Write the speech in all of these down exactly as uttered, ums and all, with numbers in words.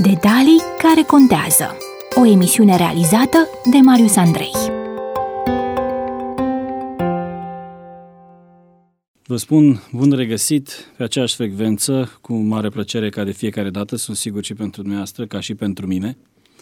Detalii care contează. O emisiune realizată de Marius Andrei. Vă spun bun regăsit pe aceeași frecvență, cu mare plăcere ca de fiecare dată, sunt sigur și pentru dumneavoastră, ca și pentru mine.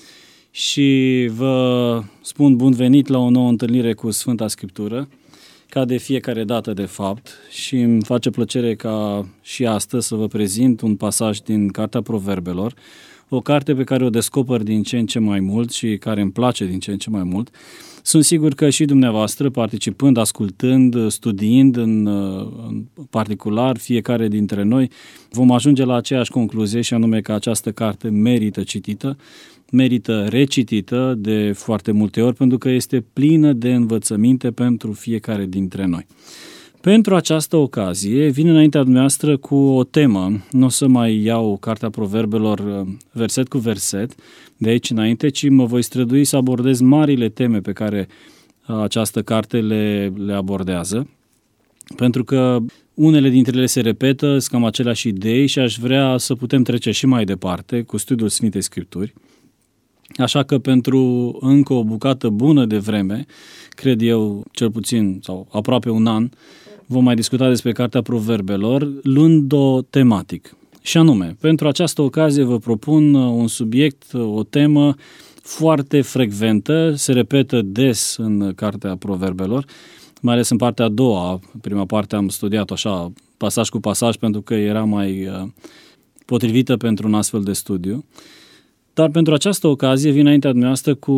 Și vă spun bun venit la o nouă întâlnire cu Sfânta Scriptură, ca de fiecare dată de fapt, și îmi face plăcere ca și astăzi să vă prezint un pasaj din Cartea Proverbelor, o carte pe care o descoper din ce în ce mai mult și care îmi place din ce în ce mai mult. Sunt sigur că și dumneavoastră, participând, ascultând, studiind în, în particular, fiecare dintre noi, vom ajunge la aceeași concluzie, și anume că această carte merită citită, merită recitită de foarte multe ori, pentru că este plină de învățăminte pentru fiecare dintre noi. Pentru această ocazie vin înaintea dumneavoastră cu o temă. Nu o să mai iau Cartea Proverbelor verset cu verset de aici înainte, ci mă voi strădui să abordez marile teme pe care această carte le, le abordează, pentru că unele dintre ele se repetă, sunt cam aceleași idei și aș vrea să putem trece și mai departe cu studiul Sfintei Scripturi. Așa că pentru încă o bucată bună de vreme, cred eu, cel puțin sau aproape un an, vom mai discuta despre Cartea Proverbelor, luând-o tematic. Și anume, pentru această ocazie vă propun un subiect, o temă foarte frecventă, se repetă des în Cartea Proverbelor, mai ales în partea a doua. Prima parte am studiat așa, pasaj cu pasaj, pentru că era mai potrivită pentru un astfel de studiu. Dar pentru această ocazie vin înaintea dumneavoastră cu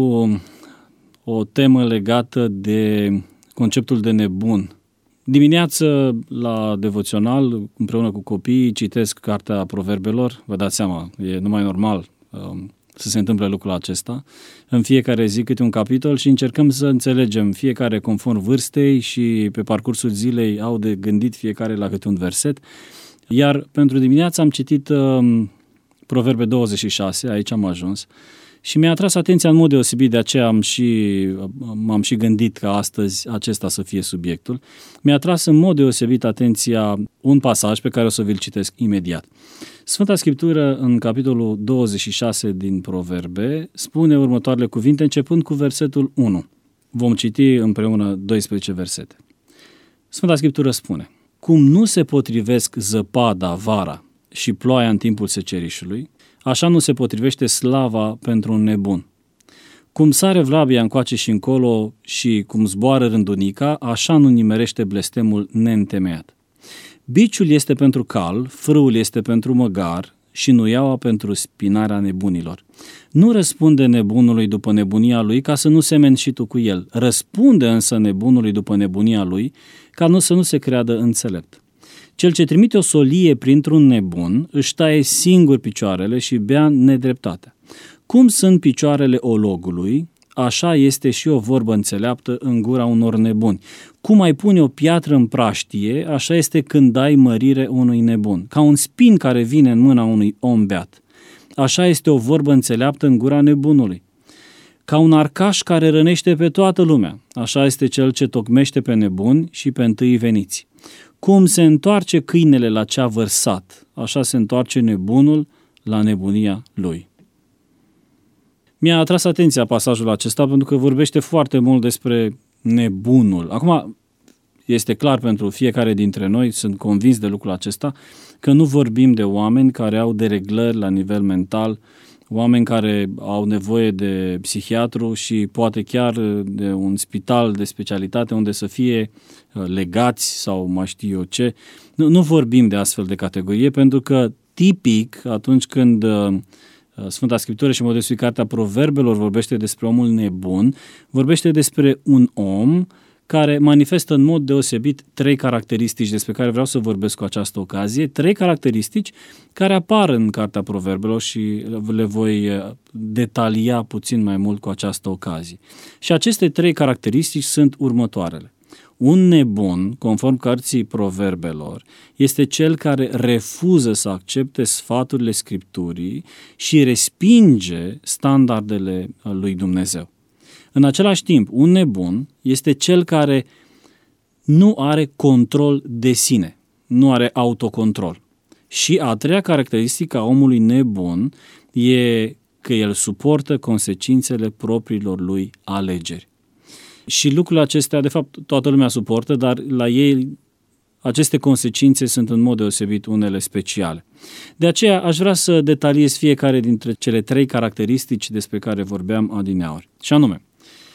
o temă legată de conceptul de nebun. Dimineață, la devoțional, împreună cu copiii, citesc Cartea Proverbelor. Vă dați seama, e numai normal um, să se întâmple lucrul acesta. În fiecare zi câte un capitol și încercăm să înțelegem fiecare conform vârstei și pe parcursul zilei au de gândit fiecare la câte un verset. Iar pentru dimineață am citit um, Proverbe douăzeci și șase, aici am ajuns, și mi-a atras atenția în mod deosebit, de aceea am și, m-am și gândit că astăzi acesta să fie subiectul. Mi-a atras în mod deosebit atenția un pasaj pe care o să vi-l citesc imediat. Sfânta Scriptură, în capitolul douăzeci și șase din Proverbe, spune următoarele cuvinte, începând cu versetul unu. Vom citi împreună doisprezece versete. Sfânta Scriptură spune: cum nu se potrivesc zăpada vara și ploaia în timpul secerișului, așa nu se potrivește slava pentru un nebun. Cum sare vrabia încoace și încolo și cum zboară rândunica, așa nu nimerește blestemul neîntemeiat. Biciul este pentru cal, frâul este pentru măgar și nuiaua pentru spinarea nebunilor. Nu răspunde nebunului după nebunia lui, ca să nu semeni și tu cu el. Răspunde însă nebunului după nebunia lui, ca nu să nu se creadă înțelept. Cel ce trimite o solie printr-un nebun își taie singur picioarele și bea nedreptatea. Cum sunt picioarele ologului, așa este și o vorbă înțeleaptă în gura unor nebuni. Cum ai pune o piatră în praștie, așa este când dai mărire unui nebun. Ca un spin care vine în mâna unui om beat, așa este o vorbă înțeleaptă în gura nebunului. Ca un arcaș care rănește pe toată lumea, așa este cel ce tocmește pe nebuni și pe întâi veniți. Cum se întoarce câinele la ce a vărsat, așa se întoarce nebunul la nebunia lui. Mi-a atras atenția pasajul acesta pentru că vorbește foarte mult despre nebunul. Acum, este clar pentru fiecare dintre noi, sunt convins de lucrul acesta, că nu vorbim de oameni care au dereglări la nivel mental, oameni care au nevoie de psihiatru și poate chiar de un spital de specialitate unde să fie legați sau mai știu eu ce. Nu, nu vorbim de astfel de categorie, pentru că tipic atunci când Sfânta Scriptură și modestul Cartea Proverbelor vorbește despre omul nebun, vorbește despre un om care manifestă în mod deosebit trei caracteristici despre care vreau să vorbesc cu această ocazie, trei caracteristici care apar în Cartea Proverbelor și le voi detalia puțin mai mult cu această ocazie. Și aceste trei caracteristici sunt următoarele. Un nebun, conform Cărții Proverbelor, este cel care refuză să accepte sfaturile Scripturii și respinge standardele lui Dumnezeu. În același timp, un nebun este cel care nu are control de sine, nu are autocontrol. Și a treia caracteristică a omului nebun e că el suportă consecințele propriilor lui alegeri. Și lucrurile acestea, de fapt, toată lumea suportă, dar la ei aceste consecințe sunt în mod deosebit unele speciale. De aceea aș vrea să detaliez fiecare dintre cele trei caracteristici despre care vorbeam adineauri. Și anume,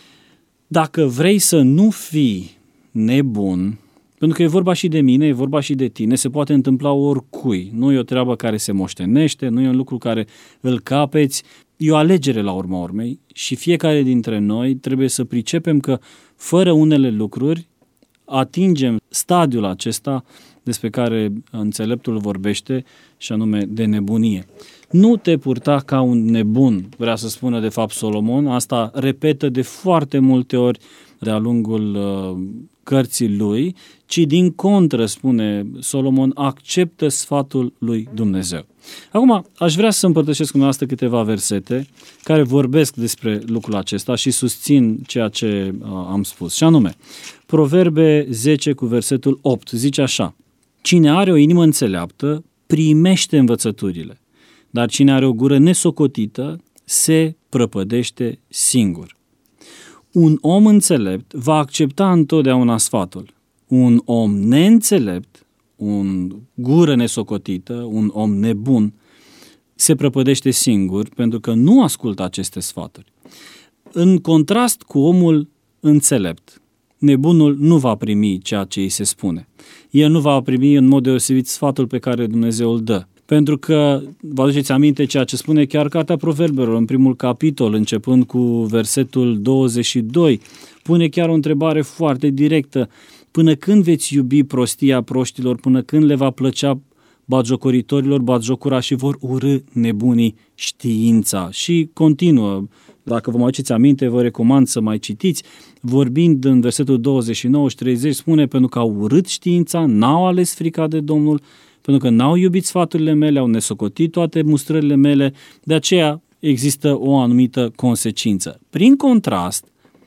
dacă vrei să nu fii nebun, pentru că e vorba și de mine, e vorba și de tine, se poate întâmpla oricui. Nu e o treabă care se moștenește, nu e un lucru care îl capeți, e o alegere la urma urmei și fiecare dintre noi trebuie să pricepem că fără unele lucruri atingem stadiul acesta despre care înțeleptul vorbește și anume de nebunie. Nu te purta ca un nebun, vrea să spună de fapt Solomon, asta repetă de foarte multe ori de-a lungul uh, cărții lui, ci din contră, spune Solomon, acceptă sfatul lui Dumnezeu. Acum, aș vrea să împărtășesc cu dumneavoastră câteva versete care vorbesc despre lucrul acesta și susțin ceea ce uh, am spus. Și anume, Proverbe zece cu versetul opt zice așa: cine are o inimă înțeleaptă primește învățăturile, dar cine are o gură nesocotită se prăpădește singur. Un om înțelept va accepta întotdeauna sfatul. Un om neînțelept, un gură nesocotită, un om nebun, se prăpădește singur pentru că nu ascultă aceste sfaturi. În contrast cu omul înțelept, nebunul nu va primi ceea ce îi se spune. El nu va primi în mod deosebit sfatul pe care Dumnezeu îl dă. Pentru că, vă aduceți aminte ceea ce spune chiar Cartea Proverbelor în primul capitol, începând cu versetul douăzeci și doi, pune chiar o întrebare foarte directă. Până când veți iubi prostia proștilor, până când le va plăcea batjocoritorilor batjocura și vor urâ nebunii știința? Și continuă, dacă vă mai aduceți aminte, vă recomand să mai citiți, vorbind în versetul douăzeci și nouă și treizeci, spune: pentru că au urât știința, n-au ales frica de Domnul, pentru că n-au iubit sfaturile mele, au nesocotit toate mustrările mele, de aceea există o anumită consecință. Prin contrast,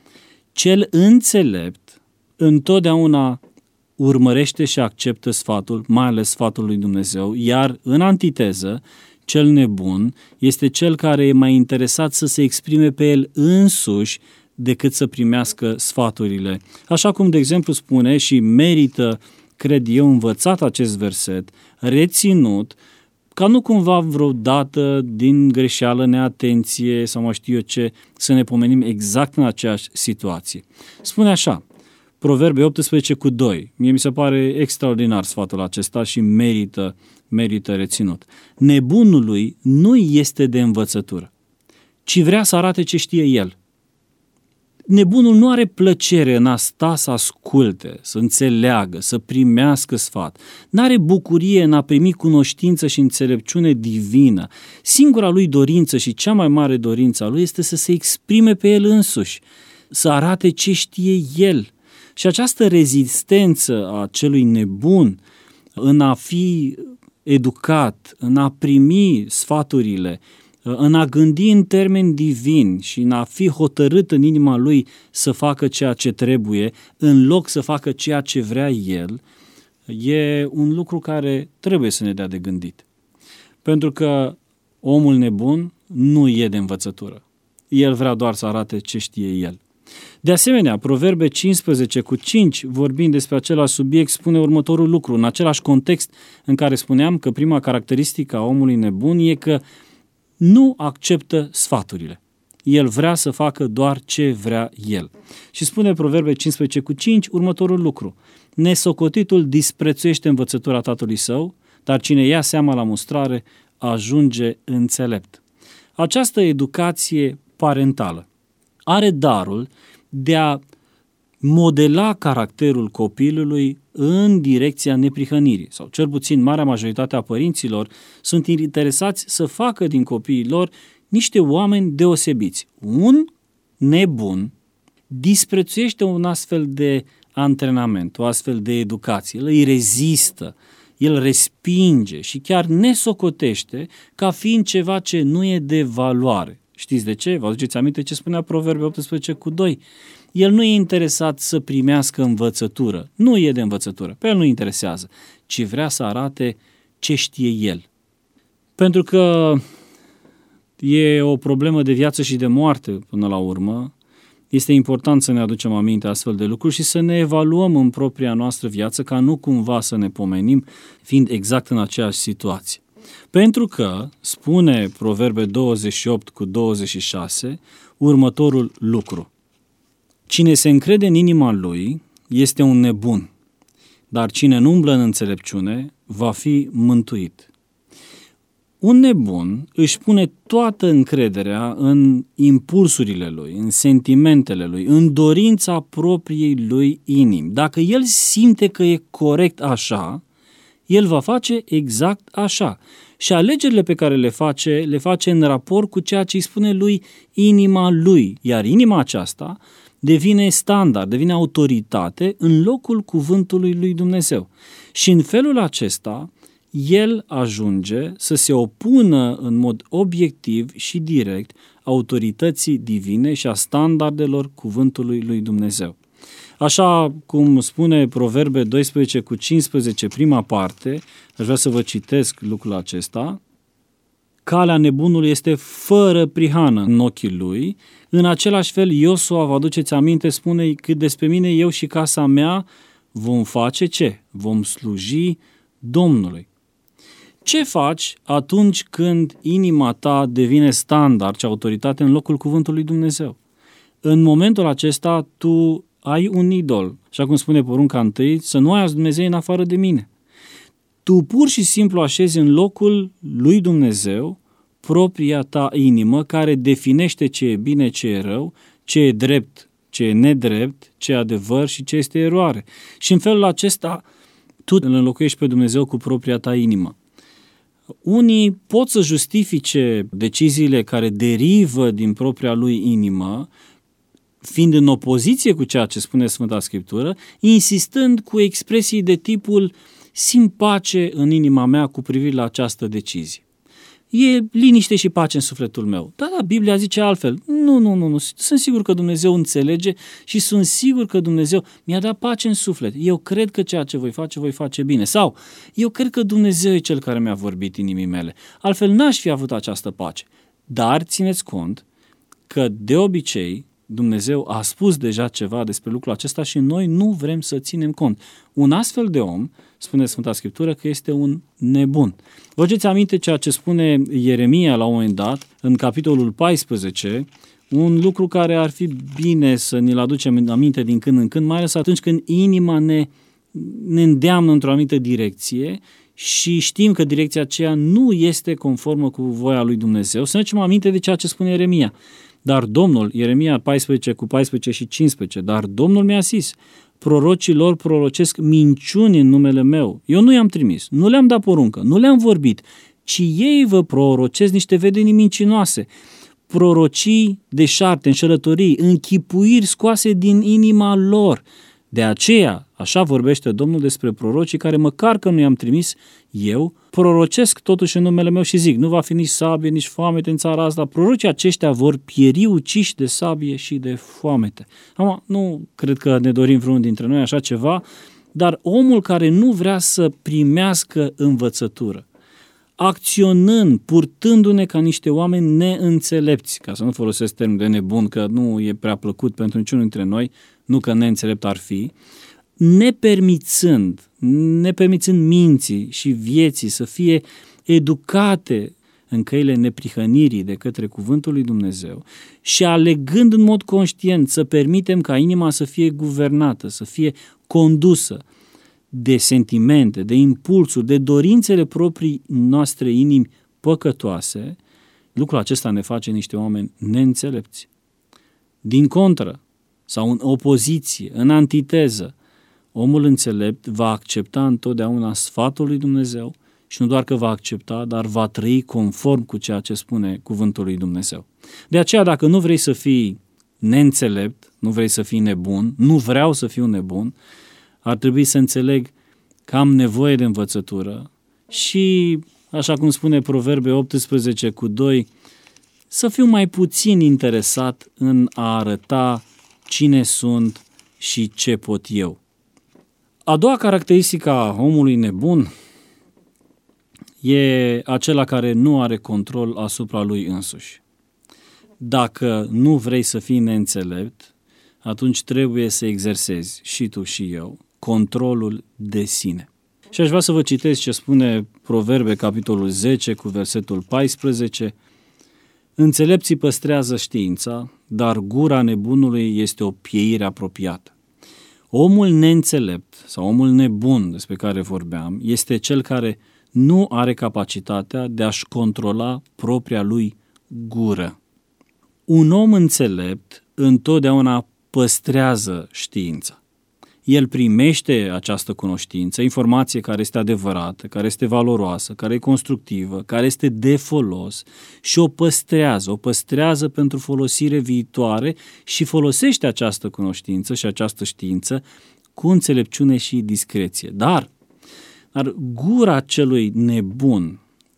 cel înțelept întotdeauna urmărește și acceptă sfatul, mai ales sfatul lui Dumnezeu, iar în antiteză, cel nebun este cel care e mai interesat să se exprime pe el însuși decât să primească sfaturile. Așa cum, de exemplu, spune și merită, cred eu, învățat acest verset, reținut, ca nu cumva vreodată din greșeală, neatenție sau mai știu eu ce, să ne pomenim exact în aceeași situație. Spune așa, Proverbe optsprezece cu doi, mie mi se pare extraordinar sfatul acesta și merită, merită reținut. Nebunului nu este de învățătură, ci vrea să arate ce știe el. Nebunul nu are plăcere în a sta să asculte, să înțeleagă, să primească sfat. N-are bucurie în a primi cunoștință și înțelepciune divină. Singura lui dorință și cea mai mare dorință a lui este să se exprime pe el însuși, să arate ce știe el. Și această rezistență a celui nebun în a fi educat, în a primi sfaturile, în a gândi în termeni divini și în a fi hotărât în inima lui să facă ceea ce trebuie, în loc să facă ceea ce vrea el, e un lucru care trebuie să ne dea de gândit. Pentru că omul nebun nu e de învățătură. El vrea doar să arate ce știe el. De asemenea, Proverbe cincisprezece cu cinci, vorbind despre același subiect, spune următorul lucru, în același context în care spuneam că prima caracteristică a omului nebun e că nu acceptă sfaturile. El vrea să facă doar ce vrea el. Și spune Proverbe cincisprezece cu cinci următorul lucru: nesocotitul disprețuiește învățătura tatălui său, dar cine ia seama la mustrare ajunge înțelept. Această educație parentală are darul de a modela caracterul copilului în direcția neprihănirii, sau cel puțin marea majoritate a părinților sunt interesați să facă din copiii lor niște oameni deosebiți. Un nebun disprețuiește un astfel de antrenament, o astfel de educație, el îi rezistă, el respinge și chiar nesocotește ca fiind ceva ce nu e de valoare. Știți de ce? Vă aduceți aminte ce spunea Proverbe optsprezece cu doi? El nu e interesat să primească învățătură, nu e de învățătură, pe el nu interesează, ci vrea să arate ce știe el. Pentru că e o problemă de viață și de moarte până la urmă, este important să ne aducem aminte astfel de lucruri și să ne evaluăm în propria noastră viață ca nu cumva să ne pomenim fiind exact în aceeași situație. Pentru că, spune Proverbe douăzeci și opt cu douăzeci și șase, următorul lucru. Cine se încrede în inima lui este un nebun, dar cine nu umblă în înțelepciune va fi mântuit. Un nebun își pune toată încrederea în impulsurile lui, în sentimentele lui, în dorința propriei lui inimi. Dacă el simte că e corect așa, el va face exact așa. Și alegerile pe care le face, le face în raport cu ceea ce îi spune lui inima lui. Iar inima aceasta devine standard, devine autoritate în locul cuvântului lui Dumnezeu. Și în felul acesta, el ajunge să se opună în mod obiectiv și direct autorității divine și a standardelor cuvântului lui Dumnezeu. Așa cum spune Proverbe doisprezece cu cincisprezece, prima parte, aș vrea să vă citesc lucrul acesta. Calea nebunului este fără prihană în ochii lui. În același fel, Iosua, vă aduceți aminte, spune că despre mine, eu și casa mea vom face ce? Vom sluji Domnului. Ce faci atunci când inima ta devine standard și autoritate în locul cuvântului Dumnezeu? În momentul acesta tu ai un idol, așa cum spune porunca întâi, să nu ai alți Dumnezei în afară de mine. Tu pur și simplu așezi în locul lui Dumnezeu propria ta inimă care definește ce e bine, ce e rău, ce e drept, ce e nedrept, ce e adevăr și ce este eroare. Și în felul acesta tu îl înlocuiești pe Dumnezeu cu propria ta inimă. Unii pot să justifice deciziile care derivă din propria lui inimă, fiind în opoziție cu ceea ce spune Sfânta Scriptură, insistând cu expresii de tipul simt pace în inima mea cu privire la această decizie. E liniște și pace în sufletul meu. Da, da, Biblia zice altfel. Nu, nu, nu, nu. Sunt sigur că Dumnezeu înțelege și sunt sigur că Dumnezeu mi-a dat pace în suflet. Eu cred că ceea ce voi face, voi face bine. Sau, eu cred că Dumnezeu e Cel care mi-a vorbit inimii mele. Altfel n-aș fi avut această pace. Dar țineți cont că de obicei Dumnezeu a spus deja ceva despre lucrul acesta și noi nu vrem să ținem cont. Un astfel de om, spune Sfânta Scriptură, că este un nebun. Vă aduceți aminte ceea ce spune Ieremia la un moment dat, în capitolul paisprezece, un lucru care ar fi bine să ne-l aducem aminte din când în când, mai ales atunci când inima ne, ne îndeamnă într-o anumită direcție și știm că direcția aceea nu este conformă cu voia lui Dumnezeu. Să ne aducem aminte de ceea ce spune Ieremia. Dar Domnul, Ieremia paisprezece cu paisprezece și cincisprezece, dar Domnul mi-a zis, prorocii lor prorocesc minciuni în numele meu. Eu nu i-am trimis, nu le-am dat poruncă, nu le-am vorbit, ci ei vă prorocesc niște vedenii mincinoase, prorocii deșarte, înșelătorii, închipuiri scoase din inima lor. De aceea, așa vorbește Domnul despre prorocii care, măcar că nu i-am trimis, eu prorocesc totuși în numele meu și zic, nu va fi nici sabie, nici foamete în țara asta. Prorocii aceștia vor pieri uciși de sabie și de foamete. Acum, nu cred că ne dorim vreunul dintre noi așa ceva, dar omul care nu vrea să primească învățătură, acționând, purtându-ne ca niște oameni neînțelepți, ca să nu folosesc termenul de nebun, că nu e prea plăcut pentru niciunul dintre noi, nu că neînțelept ar fi, nepermițând, nepermițând minții și vieții să fie educate în căile neprihănirii de către cuvântul lui Dumnezeu și alegând în mod conștient să permitem ca inima să fie guvernată, să fie condusă de sentimente, de impulsuri, de dorințele proprii noastre inimi păcătoase, lucrul acesta ne face niște oameni neînțelepți. Din contră, sau în opoziție, în antiteză, omul înțelept va accepta întotdeauna sfatul lui Dumnezeu și nu doar că va accepta, dar va trăi conform cu ceea ce spune cuvântul lui Dumnezeu. De aceea, dacă nu vrei să fii neînțelept, nu vrei să fii nebun, nu vreau să fiu nebun, ar trebui să înțeleg că am nevoie de învățătură și, așa cum spune Proverbe optsprezece cu doi, să fiu mai puțin interesat în a arăta cine sunt și ce pot eu. A doua caracteristică a omului nebun e acela care nu are control asupra lui însuși. Dacă nu vrei să fii neînțelept, atunci trebuie să exersezi și tu și eu controlul de sine. Și aș vrea să vă citesc ce spune Proverbe, capitolul zece, cu versetul paisprezece. Înțelepții păstrează știința, dar gura nebunului este o pieire apropiată. Omul neînțelept sau omul nebun despre care vorbeam este cel care nu are capacitatea de a-și controla propria lui gură. Un om înțelept întotdeauna păstrează știința. El primește această cunoștință, informație care este adevărată, care este valoroasă, care e constructivă, care este de folos și o păstrează, o păstrează pentru folosire viitoare și folosește această cunoștință și această știință cu înțelepciune și discreție. Dar, dar gura celui nebun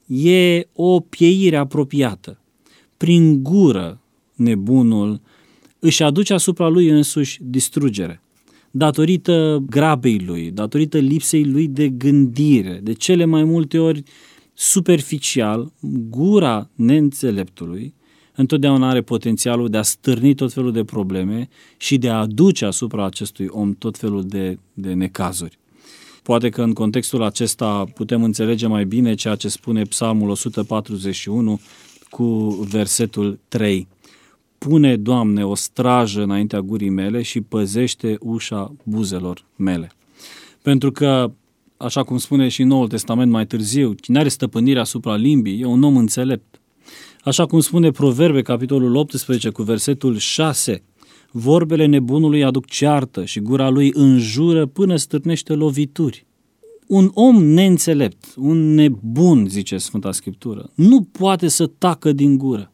e o pieire apropiată. Prin gură, nebunul își aduce asupra lui însuși distrugere. Datorită grabei lui, datorită lipsei lui de gândire, de cele mai multe ori superficial, gura neînțeleptului întotdeauna are potențialul de a stârni tot felul de probleme și de a aduce asupra acestui om tot felul de, de necazuri. Poate că în contextul acesta putem înțelege mai bine ceea ce spune Psalmul o sută patruzeci și unu cu versetul trei. Pune, Doamne, o strajă înaintea gurii mele și păzește ușa buzelor mele. Pentru că, așa cum spune și Noul Testament mai târziu, cine are stăpânire asupra limbii e un om înțelept. Așa cum spune Proverbe, capitolul optsprezece, cu versetul șase, vorbele nebunului aduc ceartă și gura lui înjură până stârnește lovituri. Un om neînțelept, un nebun, zice Sfânta Scriptură, nu poate să tacă din gură.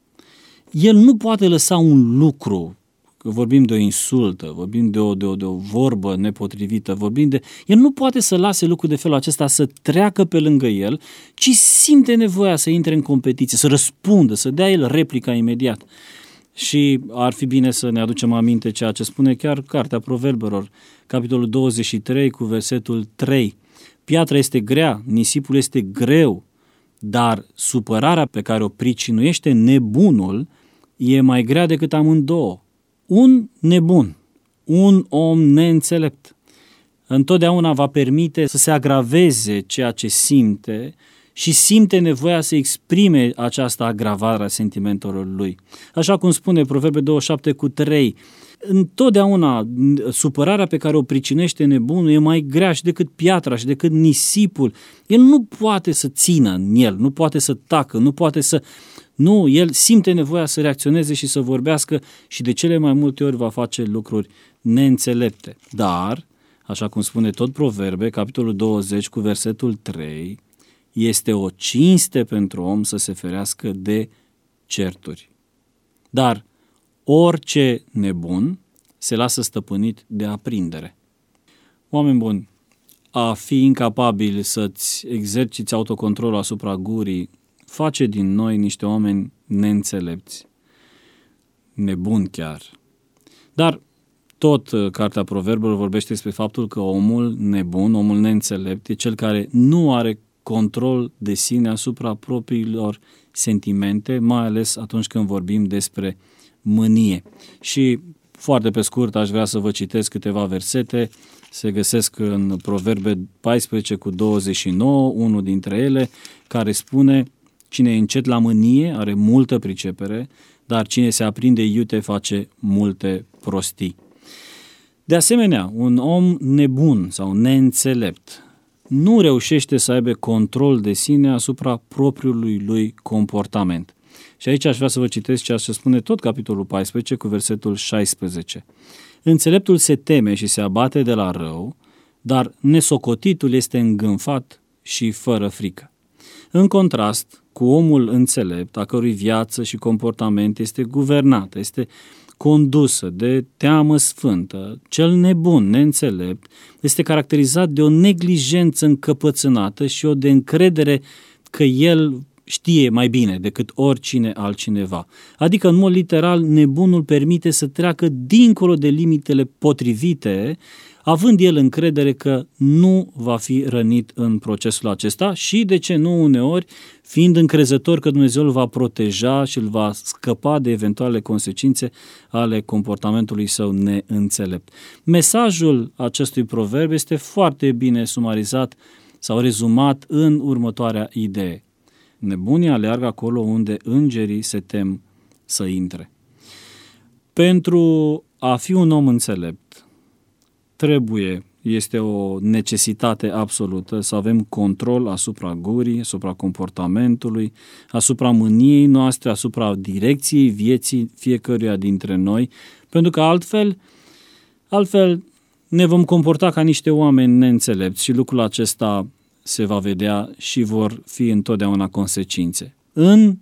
El nu poate lăsa un lucru, că vorbim de o insultă, vorbim de o, de, o, de o vorbă nepotrivită, vorbim de... El nu poate să lase lucruri de felul acesta să treacă pe lângă el, ci simte nevoia să intre în competiție, să răspundă, să dea el replica imediat. Și ar fi bine să ne aducem aminte ceea ce spune chiar Cartea Proverbelor, capitolul douăzeci și trei, cu versetul trei. Piatra este grea, nisipul este greu, dar supărarea pe care o pricinuiește nebunul e mai grea decât amândouă. Un nebun, un om neînțelept, întotdeauna va permite să se agraveze ceea ce simte și simte nevoia să exprime această agravare a sentimentelor lui. Așa cum spune Proverbe douăzeci și șapte cu trei, întotdeauna supărarea pe care o pricinește nebunul e mai grea și decât piatra și decât nisipul. El nu poate să țină în el, nu poate să tacă, nu poate să... Nu, el simte nevoia să reacționeze și să vorbească și de cele mai multe ori va face lucruri neînțelepte. Dar, așa cum spune tot Proverbe, capitolul douăzeci cu versetul trei, este o cinste pentru om să se ferească de certuri. Dar orice nebun se lasă stăpânit de aprindere. Oameni buni, a fi incapabil să-ți exerciți autocontrolul asupra gurii face din noi niște oameni neînțelepți, nebuni chiar. Dar tot Cartea Proverbelor vorbește despre faptul că omul nebun, omul neînțelept, e cel care nu are control de sine asupra propriilor sentimente, mai ales atunci când vorbim despre mânie. Și foarte pe scurt aș vrea să vă citesc câteva versete, se găsesc în Proverbe paisprezece cu douăzeci și nouă, unul dintre ele, care spune: cine e încet la mânie are multă pricepere, dar cine se aprinde iute face multe prostii. De asemenea, un om nebun sau neînțelept nu reușește să aibă control de sine asupra propriului lui comportament. Și aici aș vrea să vă citesc ceea ce spune tot capitolul paisprezece cu versetul șaisprezece. Înțeleptul se teme și se abate de la rău, dar nesocotitul este îngânfat și fără frică. În contrast cu omul înțelept, a cărui viață și comportament este guvernată, este condusă de teamă sfântă, cel nebun, neînțelept, este caracterizat de o neglijență încăpățânată și o de încredere că el știe mai bine decât oricine altcineva. Adică, în mod literal, nebunul permite să treacă dincolo de limitele potrivite, având el încredere că nu va fi rănit în procesul acesta și, de ce nu uneori, fiind încrezător că Dumnezeu îl va proteja și îl va scăpa de eventuale consecințe ale comportamentului său neînțelept. Mesajul acestui proverb este foarte bine sumarizat sau rezumat în următoarea idee. Nebunii aleargă acolo unde îngerii se tem să intre. Pentru a fi un om înțelept, trebuie, este o necesitate absolută să avem control asupra gurii, asupra comportamentului, asupra mâniei noastre, asupra direcției vieții fiecăruia dintre noi, pentru că altfel, altfel ne vom comporta ca niște oameni neînțelepți și lucrul acesta se va vedea și vor fi întotdeauna consecințe. În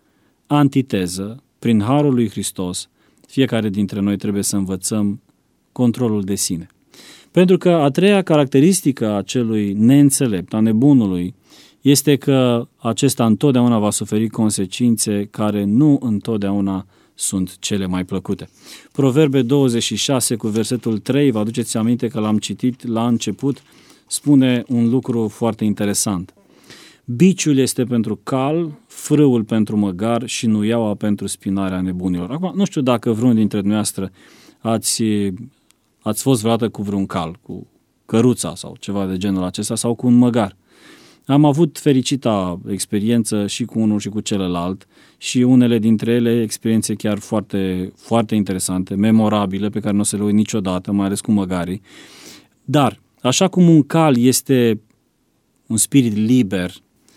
antiteză, prin harul lui Hristos, fiecare dintre noi trebuie să învățăm controlul de sine. Pentru că a treia caracteristică a celui neînțelept, a nebunului, este că acesta întotdeauna va suferi consecințe care nu întotdeauna sunt cele mai plăcute. Proverbe douăzeci și șase cu versetul trei, vă aduceți aminte că l-am citit la început, spune un lucru foarte interesant. Biciul este pentru cal, frâul pentru măgar și nuiaua pentru spinarea nebunilor. Acum, nu știu dacă vreunul dintre dumneavoastră ați, ați fost vreodată cu vreun cal, cu căruța sau ceva de genul acesta, sau cu un măgar. Am avut fericita experiență și cu unul și cu celălalt și unele dintre ele experiențe chiar foarte, foarte interesante, memorabile, pe care nu o să le uit niciodată, mai ales cu măgarii. Dar, așa cum un cal este un spirit liber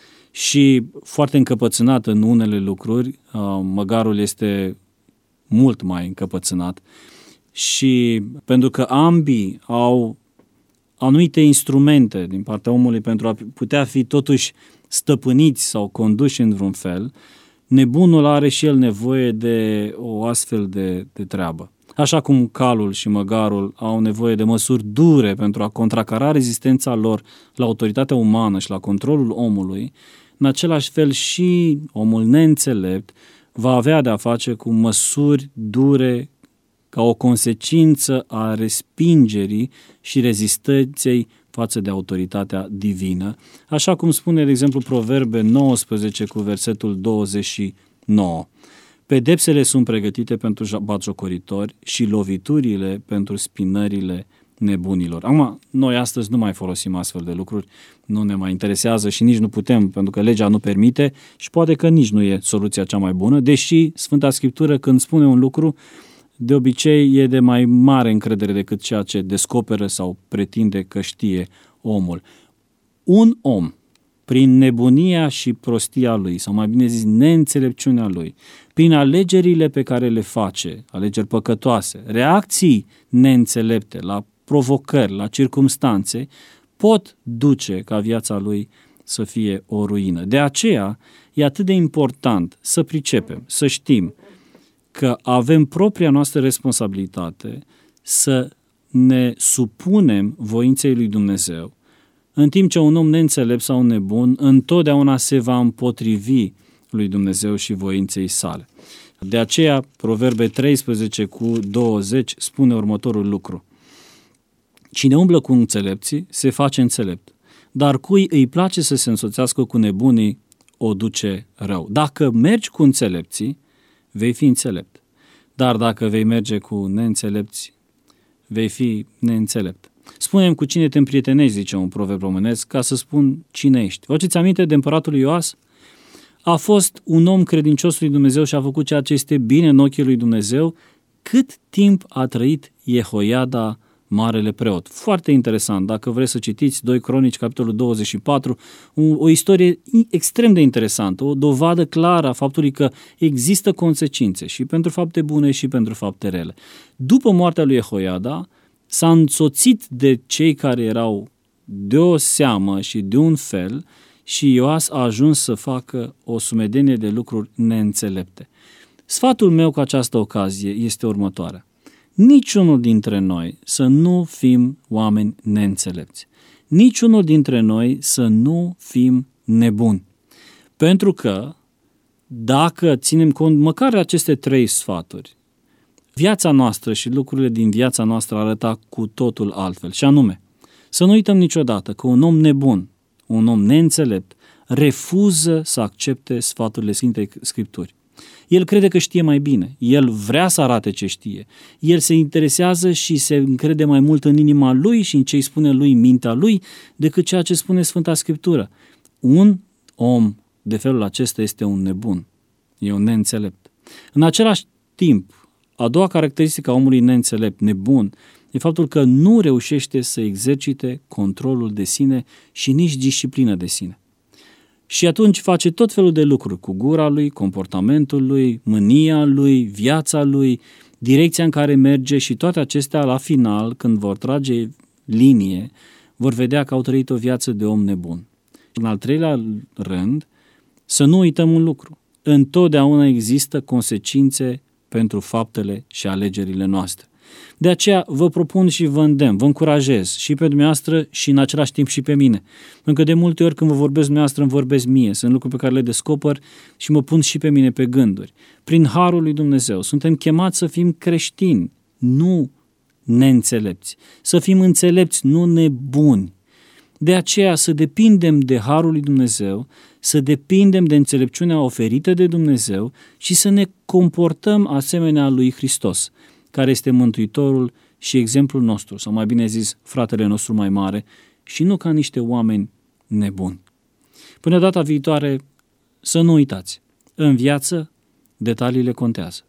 și foarte încăpățânat în unele lucruri, măgarul este mult mai încăpățânat și pentru că ambii au anumite instrumente din partea omului pentru a putea fi totuși stăpâniți sau conduși în vreun fel, nebunul are și el nevoie de o astfel de, de treabă. Așa cum calul și măgarul au nevoie de măsuri dure pentru a contracara rezistența lor la autoritatea umană și la controlul omului, în același fel și omul neînțelept va avea de-a face cu măsuri dure ca o consecință a respingerii și rezistenței față de autoritatea divină, așa cum spune, de exemplu, Proverbe nouăsprezece cu versetul douăzeci și nouă. Pedepsele sunt pregătite pentru batjocoritori și loviturile pentru spinările nebunilor. Acum, noi astăzi nu mai folosim astfel de lucruri, nu ne mai interesează și nici nu putem, pentru că legea nu permite și poate că nici nu e soluția cea mai bună, deși Sfânta Scriptură, când spune un lucru, de obicei e de mai mare încredere decât ceea ce descoperă sau pretinde că știe omul. Un om, prin nebunia și prostia lui, sau mai bine zis neînțelepciunea lui, prin alegerile pe care le face, alegeri păcătoase, reacții neînțelepte la provocări, la circumstanțe, pot duce ca viața lui să fie o ruină. De aceea e atât de important să pricepem, să știm că avem propria noastră responsabilitate să ne supunem voinței lui Dumnezeu, în timp ce un om neînțelept sau nebun întotdeauna se va împotrivi lui Dumnezeu și voinței sale. De aceea, Proverbe treisprezece cu douăzeci spune următorul lucru. Cine umblă cu înțelepții se face înțelept, dar cui îi place să se însoțească cu nebunii o duce rău. Dacă mergi cu înțelepții, vei fi înțelept, dar dacă vei merge cu neînțelepți, vei fi neînțelept. Spune-mi cu cine te împrietenești, zice un proverb românesc, ca să spun cine ești. Vă aduceți aminte de împăratul Ioas? A fost un om credincios lui Dumnezeu și a făcut ceea ce este bine în ochii lui Dumnezeu, cât timp a trăit Jehoiada, marele preot. Foarte interesant, dacă vreți să citiți doi Cronici, capitolul douăzeci și patru, o, o istorie extrem de interesantă, o dovadă clară a faptului că există consecințe și pentru fapte bune și pentru fapte rele. După moartea lui Jehoiada, s-a însoțit de cei care erau de o seamă și de un fel și Ioas a ajuns să facă o sumedenie de lucruri neînțelepte. Sfatul meu cu această ocazie este următoarea. Niciunul dintre noi să nu fim oameni neînțelepți. Niciunul dintre noi să nu fim nebuni. Pentru că dacă ținem cont măcar aceste trei sfaturi, viața noastră și lucrurile din viața noastră arăta cu totul altfel. Și anume, să nu uităm niciodată că un om nebun, un om neînțelept, refuză să accepte sfaturile Sfintei Scripturi. El crede că știe mai bine, el vrea să arate ce știe, el se interesează și se încrede mai mult în inima lui și în ce îi spune lui mintea lui decât ceea ce spune Sfânta Scriptură. Un om de felul acesta este un nebun, e un neînțelept. În același timp, a doua caracteristică a omului neînțelept, nebun, e faptul că nu reușește să exercite controlul de sine și nici disciplină de sine. Și atunci face tot felul de lucruri cu gura lui, comportamentul lui, mânia lui, viața lui, direcția în care merge și toate acestea la final, când vor trage linie, vor vedea că au trăit o viață de om nebun. În al treilea rând, să nu uităm un lucru. Întotdeauna există consecințe pentru faptele și alegerile noastre. De aceea vă propun și vă îndemn, vă încurajez și pe dumneavoastră și în același timp și pe mine. Pentru că de multe ori când vă vorbesc dumneavoastră îmi vorbesc mie, sunt lucruri pe care le descoper și mă pun și pe mine pe gânduri. Prin harul lui Dumnezeu suntem chemați să fim creștini, nu neînțelepți. Să fim înțelepți, nu nebuni. De aceea să depindem de harul lui Dumnezeu, să depindem de înțelepciunea oferită de Dumnezeu și să ne comportăm asemenea lui Hristos, care este Mântuitorul și exemplul nostru, sau mai bine zis, fratele nostru mai mare, și nu ca niște oameni nebuni. Până data viitoare, să nu uitați, în viață, detaliile contează.